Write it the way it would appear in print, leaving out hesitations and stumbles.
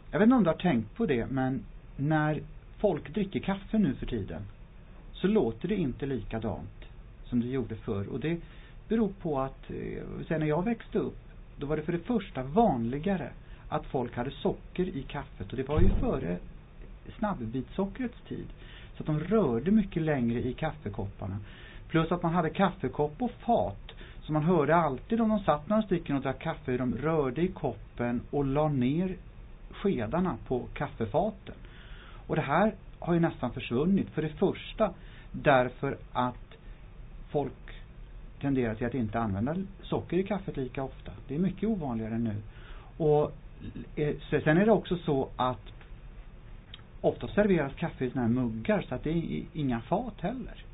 Jag vet inte om du har tänkt på det, men när folk dricker kaffe nu för tiden så låter det inte likadant som det gjorde förr. Och det beror på att sen när jag växte upp, då var det för det första vanligare att folk hade socker i kaffet. Och det var ju före snabbvitsockrets tid. Så att de rörde mycket längre i kaffekopparna. Plus att man hade kaffekopp och fat. Så man hörde alltid om de satt några stycken och drack kaffe, de rörde i koppen och la ner skedarna på kaffefaten. Och det här har ju nästan försvunnit. För det första därför att folk tenderar till att inte använda socker i kaffet lika ofta. Det är mycket ovanligare nu. Och sen är det också så att ofta serveras kaffe i såna här muggar, så att det är inga fat heller.